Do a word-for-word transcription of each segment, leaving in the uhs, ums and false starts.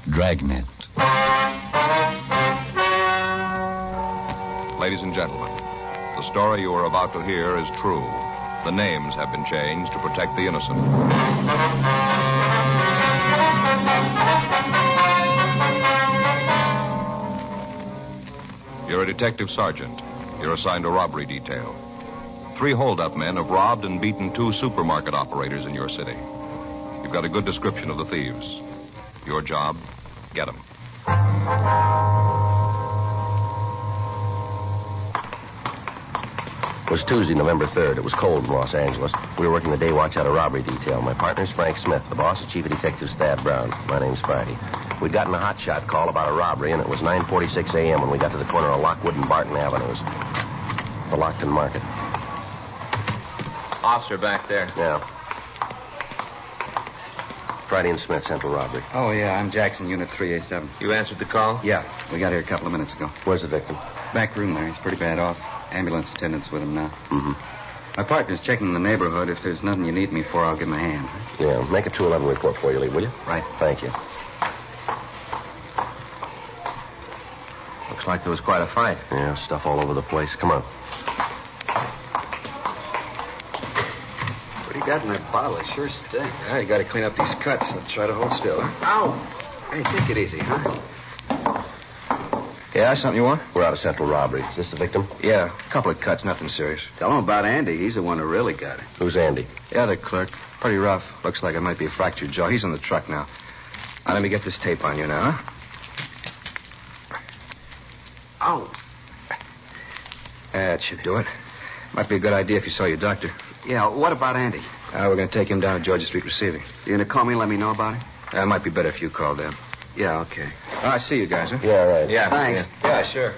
Dragnet. Ladies and gentlemen, the story you are about to hear is true. The names have been changed to protect the innocent. You're a detective sergeant. You're assigned a robbery detail. Three hold-up men have robbed and beaten two supermarket operators in your city. You've got a good description of the thieves. Your job, get them. It was Tuesday, November third. It was cold in Los Angeles. We were working the day watch out of robbery detail. My partner's Frank Smith. The boss is Chief of Detectives Thad Brown. My name's Friday. We'd gotten a hotshot call about a robbery, and it was nine forty-six a.m. when we got to the corner of Lockwood and Barton Avenues. The Lockton Market. Officer back there. Yeah. Friday and Smith, Central Robbery. Oh, yeah, I'm Jackson, Unit three A seven. You answered the call? Yeah, we got here a couple of minutes ago. Where's the victim? Back room there. He's pretty bad off. Ambulance attendant's with him now. Mm-hmm. My partner's checking the neighborhood. If there's nothing you need me for, I'll give him a hand. Yeah, make a two eleven report for you, Lee, will you? Right. Thank you. Looks like there was quite a fight. Yeah, stuff all over the place. Come on. What do you got in that bottle? It sure stinks. Yeah, you got to clean up these cuts. So try to hold still, huh? Ow! Hey, take it easy, huh? Yeah, something you want? We're out of Central Robbery. Is this the victim? Yeah, a couple of cuts, nothing serious. Tell him about Andy. He's the one who really got it. Who's Andy? Yeah, the clerk. Pretty rough. Looks like it might be a fractured jaw. He's on the truck now. Now, let me get this tape on you now, huh? Ow. That should do it. Might be a good idea if you saw your doctor. Yeah, what about Andy? Uh, we're going to take him down to Georgia Street Receiving. You going to call me and let me know about him? Uh, it might be better if you called them. Yeah, okay. Oh, I see you guys, huh? Yeah, right. Yeah. Thanks. Yeah, yeah sure.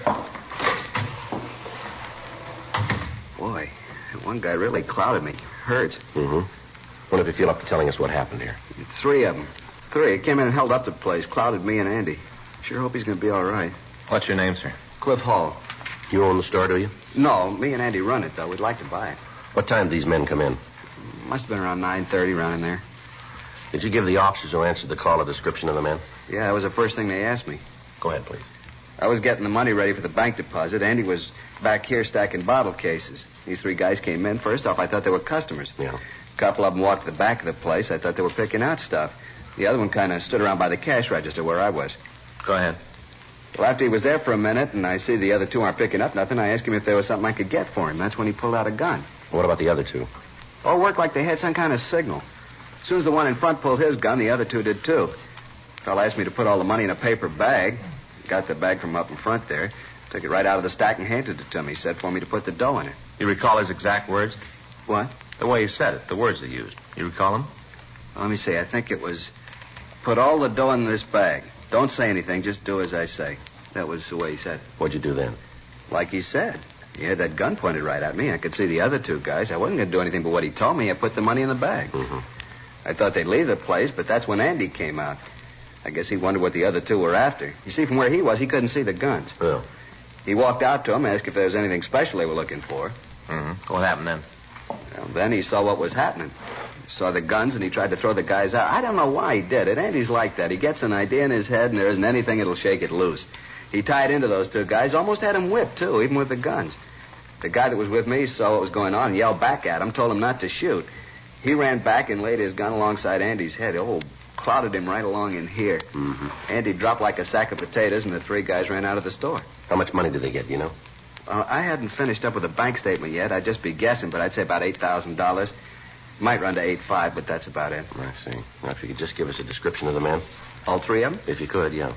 Boy, that one guy really clouded me. Hurts. Mm-hmm. Wonder if you feel up to telling us what happened here. Three of them. Three. Came in and held up the place. Clouded me and Andy. Sure hope he's going to be all right. What's your name, sir? Cliff Hall. You own the store, do you? No, me and Andy run it, though. We'd like to buy it. What time did these men come in? Must have been around nine thirty, around in there. Did you give the officers who answered the call a description of the men? Yeah, that was the first thing they asked me. Go ahead, please. I was getting the money ready for the bank deposit. Andy was back here stacking bottle cases. These three guys came in. First off, I thought they were customers. Yeah. A couple of them walked to the back of the place. I thought they were picking out stuff. The other one kind of stood around by the cash register where I was. Go ahead. Well, after he was there for a minute and I see the other two aren't picking up nothing, I asked him if there was something I could get for him. That's when he pulled out a gun. What about the other two? All worked like they had some kind of signal. As soon as the one in front pulled his gun, the other two did too. The fellow asked me to put all the money in a paper bag. Got the bag from up in front there. Took it right out of the stack and handed it to me. Said for me to put the dough in it. You recall his exact words? What? The way he said it, the words he used. You recall them? Let me see. I think it was, put all the dough in this bag. Don't say anything. Just do as I say. That was the way he said it. What'd you do then? Like he said. He had that gun pointed right at me. I could see the other two guys. I wasn't going to do anything but what he told me. I put the money in the bag. Mm-hmm. I thought they'd leave the place, but that's when Andy came out. I guess he wondered what the other two were after. You see, from where he was, he couldn't see the guns. Oh. He walked out to them, asked if there was anything special they were looking for. Mm-hmm. What happened then? Well, then he saw what was happening. He saw the guns, and he tried to throw the guys out. I don't know why he did it. Andy's like that. He gets an idea in his head, and there isn't anything that'll shake it loose. He tied into those two guys, almost had them whipped, too, even with the guns. The guy that was with me saw what was going on and yelled back at him, told him not to shoot. He ran back and laid his gun alongside Andy's head. Oh, clouded him right along in here. Mm-hmm. Andy dropped like a sack of potatoes, and the three guys ran out of the store. How much money did they get, you know? Uh, I hadn't finished up with a bank statement yet. I'd just be guessing, but I'd say about eight thousand dollars. Might run to eight five, but that's about it. I see. Now, if you could just give us a description of the men. All three of them? If you could, yeah.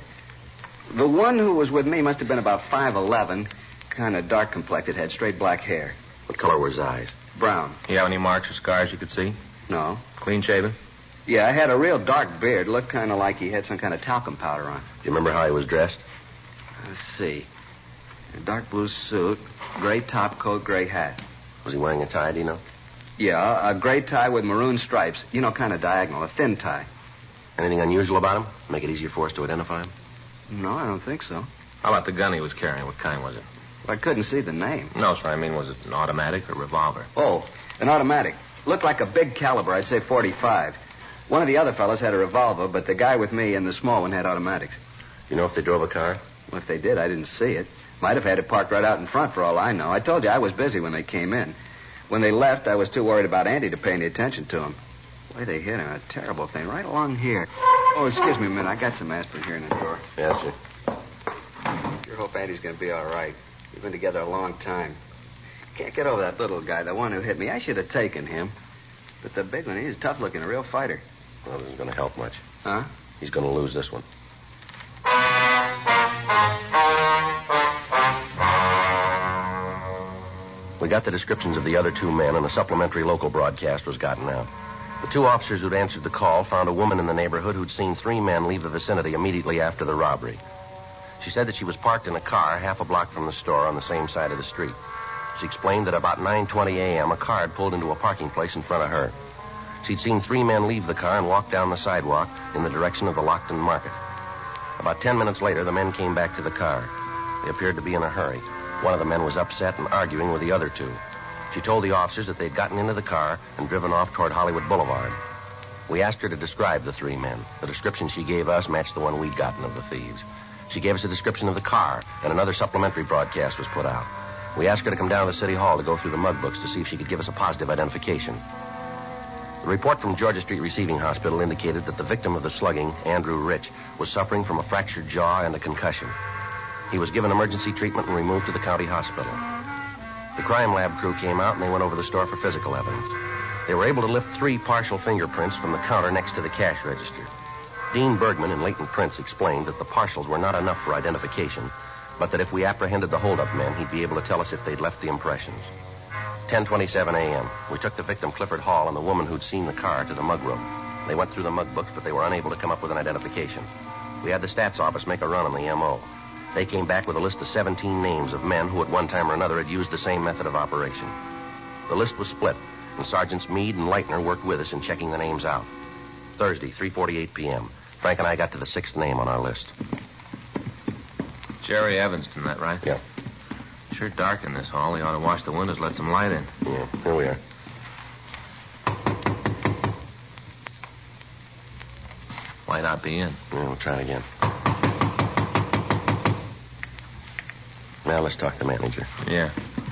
The one who was with me must have been about five eleven, kind of dark-complected, had straight black hair. What color were his eyes? Brown. You have any marks or scars you could see? No. Clean shaven? Yeah, I had a real dark beard. Looked kind of like he had some kind of talcum powder on. Do you remember how he was dressed? Let's see. A dark blue suit, gray top coat, gray hat. Was he wearing a tie, do you know? Yeah, a gray tie with maroon stripes. You know, kind of diagonal, a thin tie. Anything unusual about him? Make it easier for us to identify him? No, I don't think so. How about the gun he was carrying? What kind was it? I couldn't see the name. No, sir. I mean, was it an automatic or revolver? Oh, an automatic. Looked like a big caliber. I'd say forty-five. One of the other fellas had a revolver, but the guy with me and the small one had automatics. You know if they drove a car? Well, if they did, I didn't see it. Might have had it parked right out in front for all I know. I told you I was busy when they came in. When they left, I was too worried about Andy to pay any attention to him. The way they hit him, a terrible thing, right along here. Oh, excuse me a minute. I got some aspirin here in the drawer. Yes, sir. Sure hope Andy's going to be all right. We've been together a long time. Can't get over that little guy, the one who hit me. I should have taken him. But the big one, he's tough looking, a real fighter. Well, this isn't going to help much. Huh? He's going to lose this one. We got the descriptions of the other two men, and a supplementary local broadcast was gotten out. The two officers who'd answered the call found a woman in the neighborhood who'd seen three men leave the vicinity immediately after the robbery. She said that she was parked in a car half a block from the store on the same side of the street. She explained that about nine twenty a.m., a car had pulled into a parking place in front of her. She'd seen three men leave the car and walk down the sidewalk in the direction of the Lockton Market. About ten minutes later, the men came back to the car. They appeared to be in a hurry. One of the men was upset and arguing with the other two. She told the officers that they'd gotten into the car and driven off toward Hollywood Boulevard. We asked her to describe the three men. The description she gave us matched the one we'd gotten of the thieves. She gave us a description of the car, and another supplementary broadcast was put out. We asked her to come down to the City Hall to go through the mug books to see if she could give us a positive identification. The report from Georgia Street Receiving Hospital indicated that the victim of the slugging, Andrew Rich, was suffering from a fractured jaw and a concussion. He was given emergency treatment and removed to the county hospital. The crime lab crew came out and they went over the store for physical evidence. They were able to lift three partial fingerprints from the counter next to the cash register. Dean Bergman and Leighton Prince explained that the partials were not enough for identification, but that if we apprehended the hold-up men, he'd be able to tell us if they'd left the impressions. ten twenty-seven a.m. We took the victim, Clifford Hall, and the woman who'd seen the car to the mug room. They went through the mug books, but they were unable to come up with an identification. We had the stats office make a run on the M O. They came back with a list of seventeen names of men who at one time or another had used the same method of operation. The list was split, and Sergeants Meade and Leitner worked with us in checking the names out. Thursday, three forty-eight p.m. Frank and I got to the sixth name on our list. Jerry Evanston, that right? Yeah. Sure dark in this hall. He ought to wash the windows, let some light in. Yeah, here we are. Might not be in. Yeah, we'll try it again. Now let's talk to the manager. Yeah.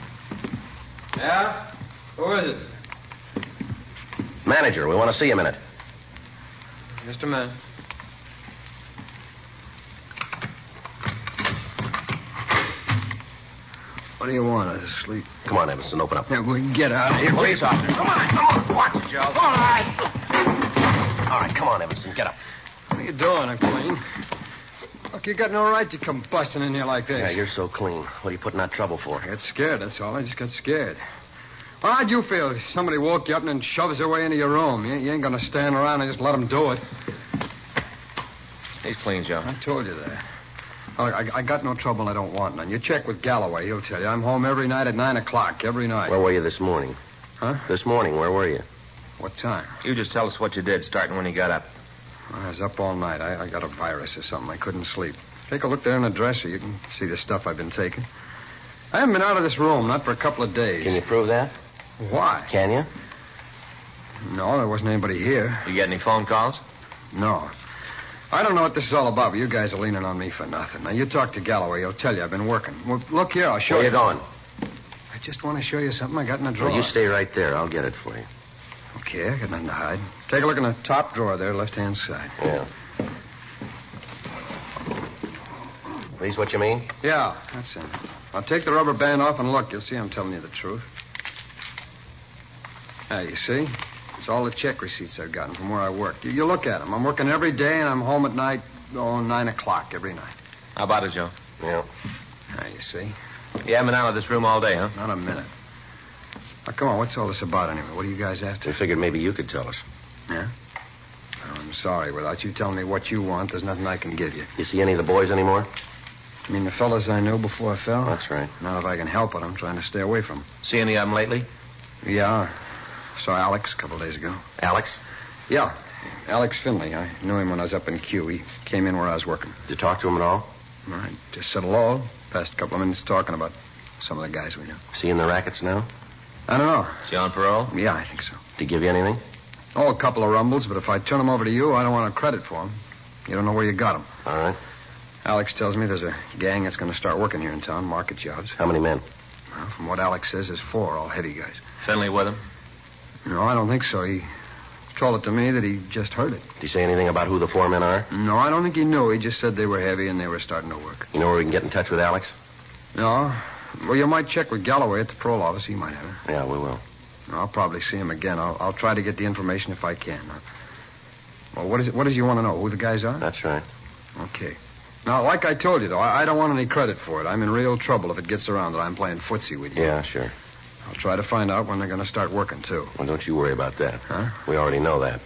Yeah? Who is it? Manager, we want to see you a minute. Just a minute. What do you want? I was asleep. Come on, Evanston, open up. Yeah, we can get out of here. Police officer. Come on, come on. Watch it, Joe. All right. All right, come on, Evanston, get up. What are you doing? I'm clean. Look, you got no right to come busting in here like this. Yeah, you're so clean. What are you putting that trouble for? I got scared, that's all. I just got scared. Well, how'd you feel if somebody woke you up and then shoves their way into your room? You, you ain't going to stand around and just let them do it. He's clean, Joe. I told you that. Look, I, I got no trouble and I don't want none. You check with Galloway, he'll tell you. I'm home every night at nine o'clock, every night. Where were you this morning? Huh? This morning, where were you? What time? You just tell us what you did, starting when you got up. I was up all night. I, I got a virus or something. I couldn't sleep. Take a look there in the dresser. You can see the stuff I've been taking. I haven't been out of this room, not for a couple of days. Can you prove that? Why? Can you? No, there wasn't anybody here. You get any phone calls? No. I don't know what this is all about, but you guys are leaning on me for nothing. Now, you talk to Galloway. He'll tell you I've been working. Well, look here, I'll show Where you. you going? I just want to show you something I got in the drawer. Well, you stay right there. I'll get it for you. Okay, I got nothing to hide. Take a look in the top drawer there, left-hand side. Yeah. These what you mean? Yeah, that's it. I'll take the rubber band off and look. You'll see I'm telling you the truth. There, you see? It's all the check receipts I've gotten from where I work. You, you look at them. I'm working every day, and I'm home at night, oh, nine o'clock every night. How about it, Joe? Yeah. There, you see? You haven't been out of this room all day, huh? Not a minute. Now, come on, what's all this about anyway? What are you guys after? We figured maybe you could tell us. Yeah? Oh, I'm sorry. Without you telling me what you want, there's nothing I can give you. You see any of the boys anymore? You mean the fellas I knew before I fell? That's right. Not if I can help it. I'm trying to stay away from them. See any of them lately? Yeah. Saw Alex a couple of days ago. Alex? Yeah. Alex Finley. I knew him when I was up in Q. He came in where I was working. Did you talk to him at all? All right. Just said hello. Passed a couple of minutes talking about some of the guys we know. See in the rackets now? I don't know. Is he on parole? Yeah, I think so. Did he give you anything? Oh, a couple of rumbles, but if I turn them over to you, I don't want a credit for them. You don't know where you got them. All right. Alex tells me there's a gang that's going to start working here in town, market jobs. How many men? Well, from what Alex says, there's four, all heavy guys. Finley with him? No, I don't think so. He told it to me that he just heard it. Did he say anything about who the four men are? No, I don't think he knew. He just said they were heavy and they were starting to work. You know where we can get in touch with Alex? No. Well, you might check with Galloway at the parole office. He might have it. Yeah, we will. I'll probably see him again. I'll, I'll try to get the information if I can. Uh, well, what is it? What does you want to know? Who the guys are? That's right. Okay. Now, like I told you, though, I, I don't want any credit for it. I'm in real trouble if it gets around that I'm playing footsie with you. Yeah, sure. I'll try to find out when they're going to start working, too. Well, don't you worry about that. Huh? We already know that.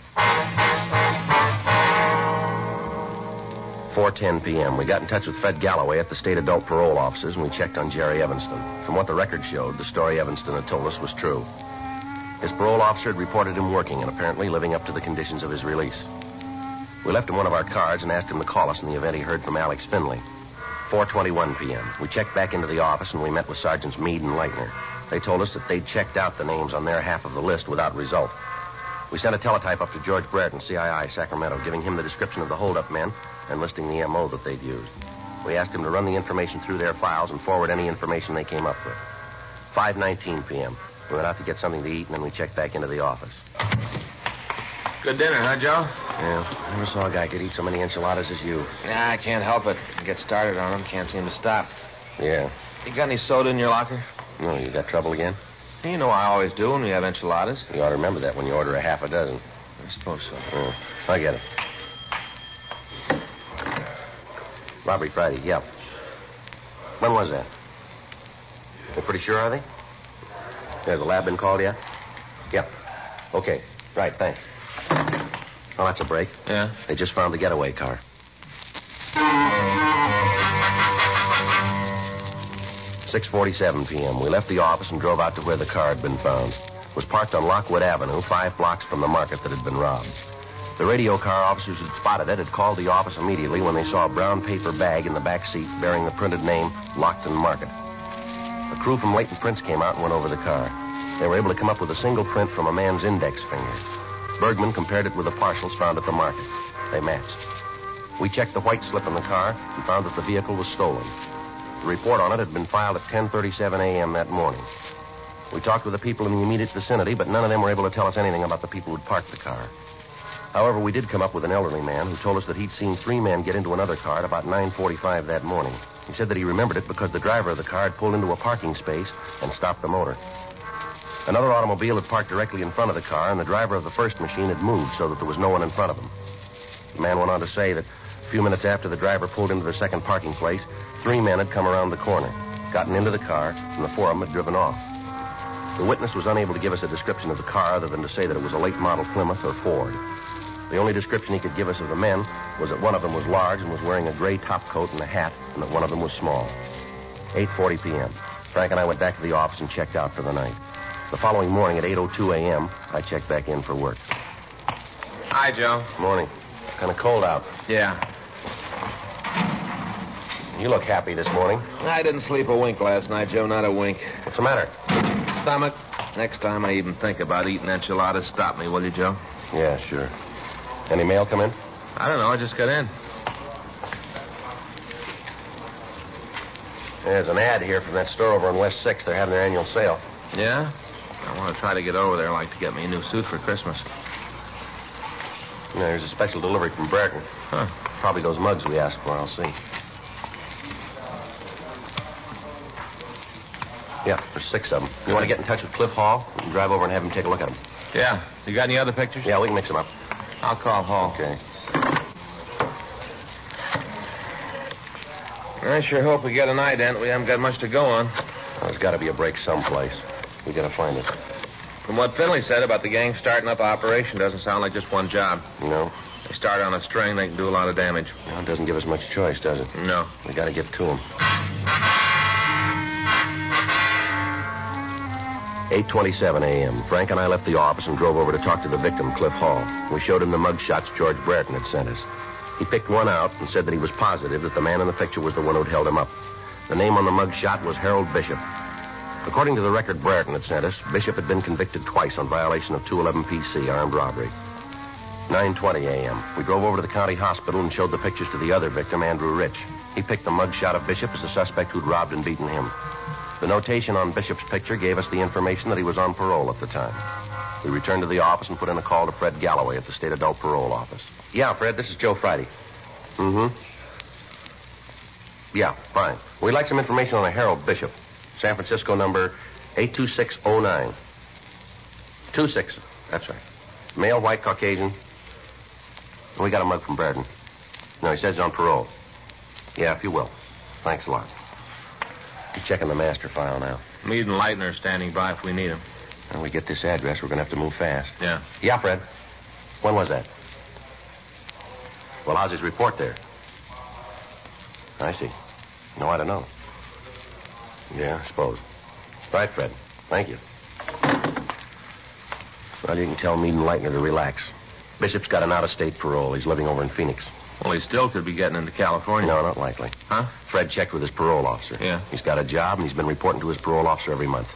four ten p.m. We got in touch with Fred Galloway at the state adult parole offices, and we checked on Jerry Evanston. From what the record showed, the story Evanston had told us was true. His parole officer had reported him working and apparently living up to the conditions of his release. We left him one of our cards and asked him to call us in the event he heard from Alex Finley. four twenty-one p.m. We checked back into the office and we met with Sergeants Meade and Leitner. They told us that they'd checked out the names on their half of the list without result. We sent a teletype up to George Brereton, C I I, Sacramento, giving him the description of the holdup men and listing the M O that they'd used. We asked him to run the information through their files and forward any information they came up with. five nineteen p.m. We went out to get something to eat, and then we checked back into the office. Good dinner, huh, Joe? Yeah, never saw a guy could eat so many enchiladas as you. Yeah, I can't help it. Get started on them. Can't seem to stop. Yeah. You got any soda in your locker? No, you got trouble again? You know I always do when we have enchiladas. You ought to remember that when you order a half a dozen. I suppose so. Yeah, I get it. Robbery Friday, yep. When was that? They're pretty sure, are they? Has the lab been called yet? Yep. Okay. Right, thanks. Oh, that's a break. Yeah? They just found the getaway car. six forty-seven p.m. We left the office and drove out to where the car had been found. It was parked on Lockwood Avenue, five blocks from the market that had been robbed. The radio car officers who had spotted it had called the office immediately when they saw a brown paper bag in the back seat bearing the printed name, Lockton Market. A crew from Leighton Prince came out and went over the car. They were able to come up with a single print from a man's index finger. Bergman compared it with the partials found at the market. They matched. We checked the white slip in the car and found that the vehicle was stolen. The report on it had been filed at ten thirty-seven a.m. that morning. We talked with the people in the immediate vicinity, but none of them were able to tell us anything about the people who'd parked the car. However, we did come up with an elderly man who told us that he'd seen three men get into another car at about nine forty-five that morning. He said that he remembered it because the driver of the car had pulled into a parking space and stopped the motor. Another automobile had parked directly in front of the car, and the driver of the first machine had moved so that there was no one in front of him. The man went on to say that a few minutes after the driver pulled into the second parking place, three men had come around the corner, gotten into the car, and the four of them had driven off. The witness was unable to give us a description of the car other than to say that it was a late model Plymouth or Ford. The only description he could give us of the men was that one of them was large and was wearing a gray top coat and a hat, and that one of them was small. eight forty p.m. Frank and I went back to the office and checked out for the night. The following morning at eight oh two a.m., I checked back in for work. Hi, Joe. Morning. Kind of cold out. Yeah. You look happy this morning. I didn't sleep a wink last night, Joe. Not a wink. What's the matter? Stomach. Next time I even think about eating enchiladas, stop me, will you, Joe? Yeah, sure. Any mail come in? I don't know. I just got in. There's an ad here from that store over on West sixth. They're having their annual sale. Yeah? I want to try to get over there. I'd like to get me a new suit for Christmas. Yeah, there's a special delivery from Brereton. Huh. Probably those mugs we asked for. I'll see. Yeah, there's six of them. You want to get in touch with Cliff Hall? We can drive over and have him take a look at them. Yeah. You got any other pictures? Yeah, we can mix them up. I'll call Hall. Okay. I sure hope we get an ident. We haven't got much to go on. Well, there's got to be a break someplace. We got to find it. From what Finley said about the gang starting up operation, doesn't sound like just one job. No. They start on a string, they can do a lot of damage. Well, it doesn't give us much choice, does it? No. We got to get to them. eight twenty-seven a.m. Frank and I left the office and drove over to talk to the victim, Cliff Hall. We showed him the mug shots George Brereton had sent us. He picked one out and said that he was positive that the man in the picture was the one who'd held him up. The name on the mug shot was Harold Bishop. According to the record Brereton had sent us, Bishop had been convicted twice on violation of two eleven P C, armed robbery. nine twenty a.m. We drove over to the county hospital and showed the pictures to the other victim, Andrew Rich. He picked the mugshot of Bishop as the suspect who'd robbed and beaten him. The notation on Bishop's picture gave us the information that he was on parole at the time. We returned to the office and put in a call to Fred Galloway at the State Adult Parole Office. Yeah, Fred, this is Joe Friday. Mm-hmm. Yeah, fine. We'd like some information on a Harold Bishop. San Francisco number eight two six oh nine. two six, that's right. Male, white, Caucasian. We got a mug from Brereton. No, he says he's on parole. Yeah, if you will. Thanks a lot. He's checking the master file now. Meade and Leitner are standing by if we need them. When we get this address, we're going to have to move fast. Yeah. Yeah, Fred. When was that? Well, how's his report there? I see. No, I don't know. Yeah, I suppose. Right, Fred. Thank you. Well, you can tell Meade and Leitner to relax. Bishop's got an out-of-state parole. He's living over in Phoenix. Well, he still could be getting into California. No, not likely. Huh? Fred checked with his parole officer. Yeah. He's got a job, and he's been reporting to his parole officer every month.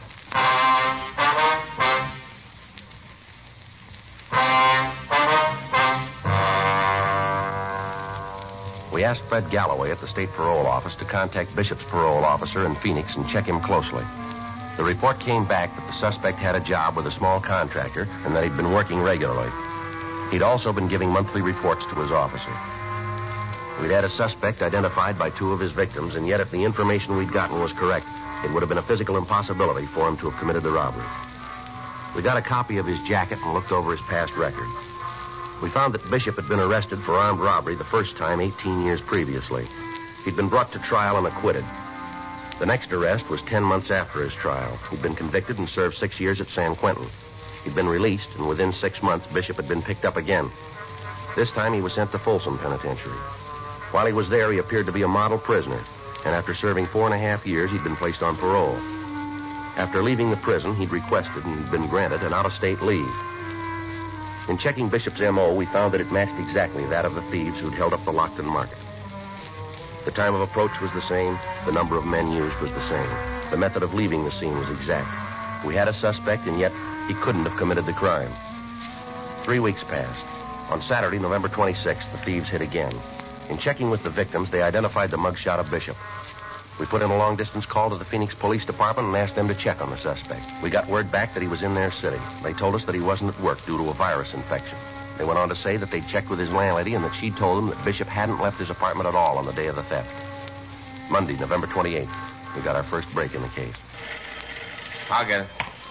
We asked Fred Galloway at the state parole office to contact Bishop's parole officer in Phoenix and check him closely. The report came back that the suspect had a job with a small contractor and that he'd been working regularly. He'd also been giving monthly reports to his officer. We'd had a suspect identified by two of his victims, and yet if the information we'd gotten was correct, it would have been a physical impossibility for him to have committed the robbery. We got a copy of his jacket and looked over his past record. We found that Bishop had been arrested for armed robbery the first time eighteen years previously. He'd been brought to trial and acquitted. The next arrest was ten months after his trial. He'd been convicted and served six years at San Quentin. He'd been released, and within six months, Bishop had been picked up again. This time, he was sent to Folsom Penitentiary. While he was there, he appeared to be a model prisoner, and after serving four and a half years, he'd been placed on parole. After leaving the prison, he'd requested and he'd been granted an out-of-state leave. In checking Bishop's M O, we found that it matched exactly that of the thieves who'd held up the Lockton Market. The time of approach was the same. The number of men used was the same. The method of leaving the scene was exact. We had a suspect, and yet he couldn't have committed the crime. Three weeks passed. On Saturday, November twenty-sixth, the thieves hit again. In checking with the victims, they identified the mugshot of Bishop. We put in a long-distance call to the Phoenix Police Department and asked them to check on the suspect. We got word back that he was in their city. They told us that he wasn't at work due to a virus infection. They went on to say that they'd checked with his landlady and that she'd told them that Bishop hadn't left his apartment at all on the day of the theft. Monday, November twenty-eighth, we got our first break in the case. I'll get it.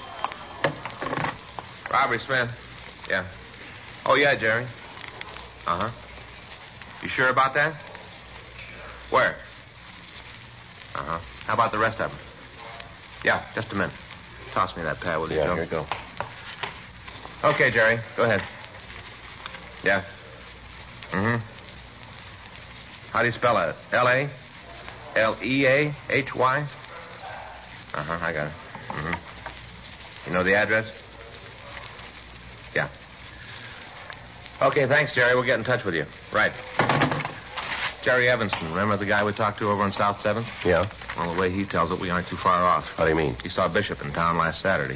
Robbery, Smith. Yeah. Oh, yeah, Jerry. Uh-huh. You sure about that? Where? Uh-huh. How about the rest of them? Yeah, just a minute. Toss me that pad, will you, Yeah, Joe? here you go. Okay, Jerry. Go ahead. Yeah. Mm-hmm. How do you spell it? L A? L E A H Y? Uh-huh, I got it. Mm-hmm. You know the address? Yeah. Okay, thanks, Jerry. We'll get in touch with you. Right. Jerry Evanston, remember the guy we talked to over on South seventh? Yeah? Well, the way he tells it, we aren't too far off. How do you mean? He saw Bishop in town last Saturday.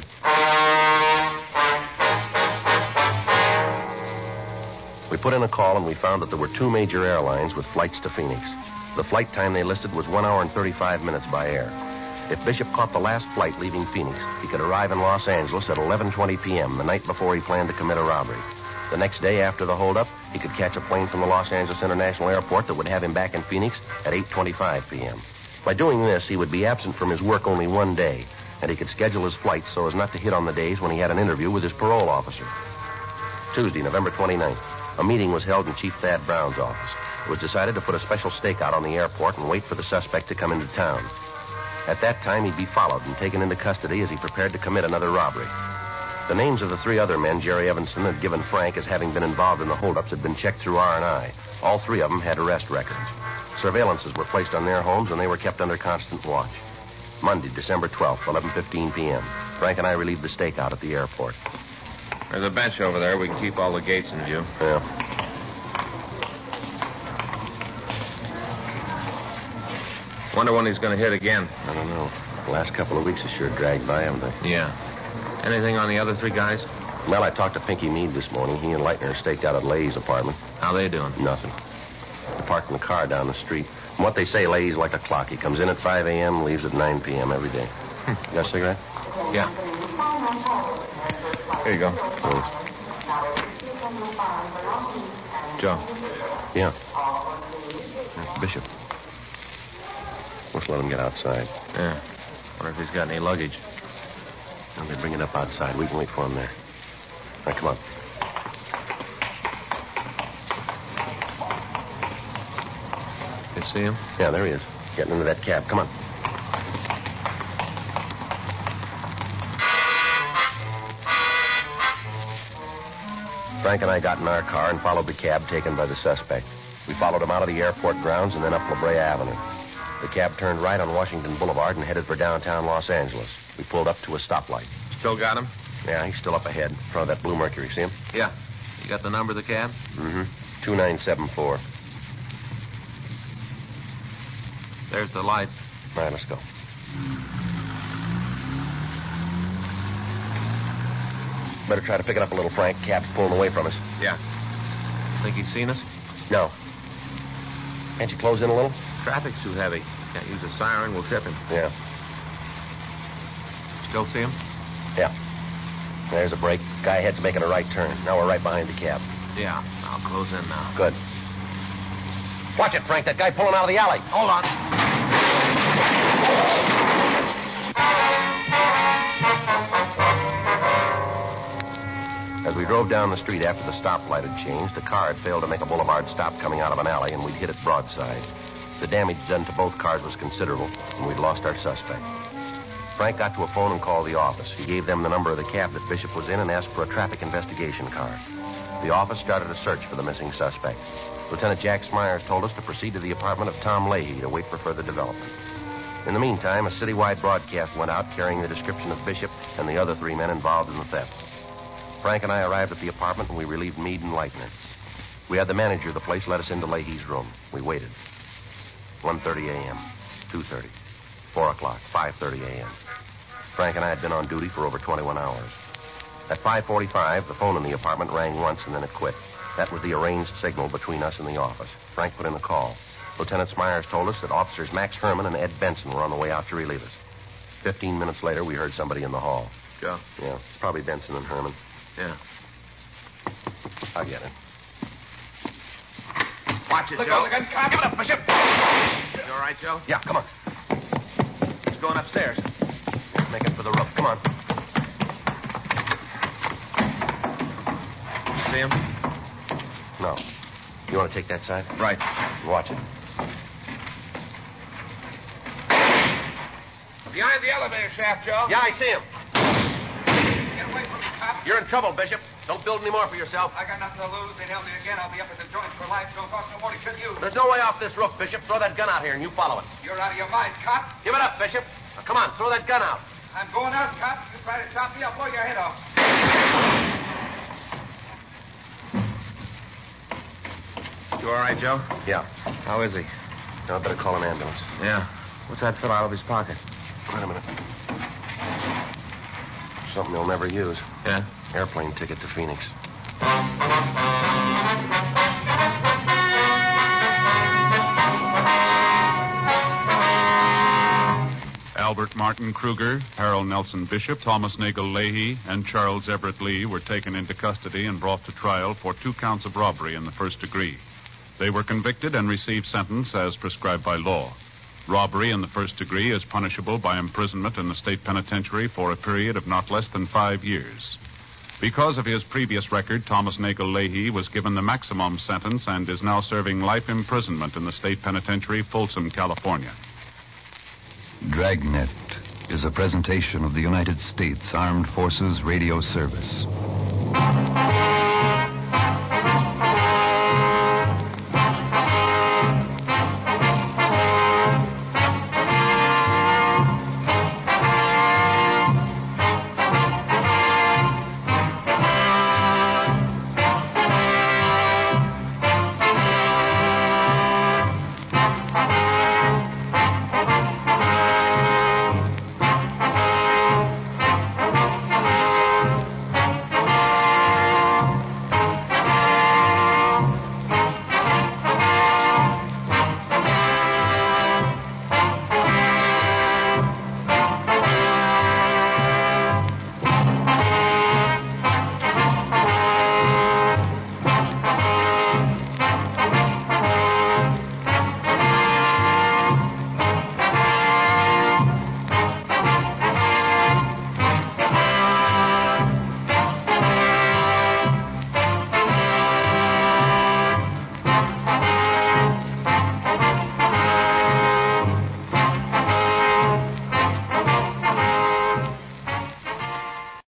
We put in a call and we found that there were two major airlines with flights to Phoenix. The flight time they listed was one hour and thirty-five minutes by air. If Bishop caught the last flight leaving Phoenix, he could arrive in Los Angeles at eleven twenty p.m., the night before he planned to commit a robbery. The next day after the holdup, he could catch a plane from the Los Angeles International Airport that would have him back in Phoenix at eight twenty-five p.m. By doing this, he would be absent from his work only one day, and he could schedule his flights so as not to hit on the days when he had an interview with his parole officer. Tuesday, November twenty-ninth, a meeting was held in Chief Thad Brown's office. It was decided to put a special stakeout on the airport and wait for the suspect to come into town. At that time, he'd be followed and taken into custody as he prepared to commit another robbery. The names of the three other men Jerry Evanston had given Frank as having been involved in the holdups had been checked through R and I. All three of them had arrest records. Surveillances were placed on their homes, and they were kept under constant watch. Monday, December twelfth, eleven fifteen p.m. Frank and I relieved the stakeout at the airport. There's a bench over there. We can keep all the gates in view. Yeah. Wonder when he's going to hit again. I don't know. The last couple of weeks have sure dragged by, haven't they? Yeah. Anything on the other three guys? Well, I talked to Pinky Meade this morning. He and Leitner are staked out at Leahy's apartment. How they doing? Nothing. They're parking the car down the street. From what they say, Leahy's like a clock. He comes in at five a.m., leaves at nine p.m. every day. Hmm. You got a cigarette? Yeah. Here you go. Thanks. Joe. Yeah. That's Bishop. Let's let him get outside. Yeah. Wonder if he's got any luggage. Well, they bring it up outside. We can wait for him there. All right, come on. You see him? Yeah, there he is. Getting into that cab. Come on. Frank and I got in our car and followed the cab taken by the suspect. We followed him out of the airport grounds and then up La Brea Avenue. The cab turned right on Washington Boulevard and headed for downtown Los Angeles. We pulled up to a stoplight. Still got him? Yeah, he's still up ahead, in front of that blue Mercury. See him? Yeah. You got the number of the cab? Mm-hmm. two nine seven four. There's the light. All right, let's go. Better try to pick it up a little, Frank. Cab's pulling away from us. Yeah. Think he's seen us? No. Can't you close in a little? Traffic's too heavy. Can't use a siren. We'll trip him. Yeah. Still see him? Yeah. There's a break. Guy ahead's making a right turn. Now we're right behind the cab. Yeah. I'll close in now. Good. Watch it, Frank. That guy pulling out of the alley. Hold on. As we drove down the street after the stoplight had changed, the car had failed to make a boulevard stop coming out of an alley, and we'd hit it broadside. The damage done to both cars was considerable, and we'd lost our suspect. Frank got to a phone and called the office. He gave them the number of the cab that Bishop was in and asked for a traffic investigation car. The office started a search for the missing suspect. Lieutenant Jack Smyers told us to proceed to the apartment of Tom Leahy to wait for further development. In the meantime, a citywide broadcast went out carrying the description of Bishop and the other three men involved in the theft. Frank and I arrived at the apartment, and we relieved Meade and Leitner. We had the manager of the place let us into Leahy's room. We waited. one thirty a.m., two thirty, four o'clock, five thirty a.m. Frank and I had been on duty for over twenty-one hours. At five forty-five, the phone in the apartment rang once, and then it quit. That was the arranged signal between us and the office. Frank put in the call. Lieutenant Smyers told us that officers Max Herman and Ed Benson were on the way out to relieve us. Fifteen minutes later, we heard somebody in the hall. Joe? Yeah, probably Benson and Herman. Yeah. I'll get it. Watch it, Look Joe. out, look out. Give it up, Bishop. You all right, Joe? Yeah, come on. He's going upstairs. Make it for the roof. Come on. You see him? No. You want to take that side? Right. Watch it. Behind the elevator shaft, Joe. Yeah, I see him. Get away from me, cop. You're in trouble, Bishop. Don't build any more for yourself. I got nothing to lose. They nail me again. I'll be up at the joint for life. Don't cost no more to kill you. There's no way off this roof, Bishop. Throw that gun out here and you follow it. You're out of your mind, cop. Give it up, Bishop. Now, come on, throw that gun out. I'm going out, cop. You try to stop me, I'll blow your head off. You all right, Joe? Yeah. How is he? Now I better call an ambulance. Yeah. What's that fill out of his pocket? Wait a minute. Something he'll never use. Yeah? Airplane ticket to Phoenix. Albert Martin Kruger, Harold Nelson Bishop, Thomas Nagel Leahy, and Charles Everett Lee were taken into custody and brought to trial for two counts of robbery in the first degree. They were convicted and received sentence as prescribed by law. Robbery in the first degree is punishable by imprisonment in the state penitentiary for a period of not less than five years. Because of his previous record, Thomas Nagel Leahy was given the maximum sentence and is now serving life imprisonment in the state penitentiary, Folsom, California. Dragnet is a presentation of the United States Armed Forces Radio Service.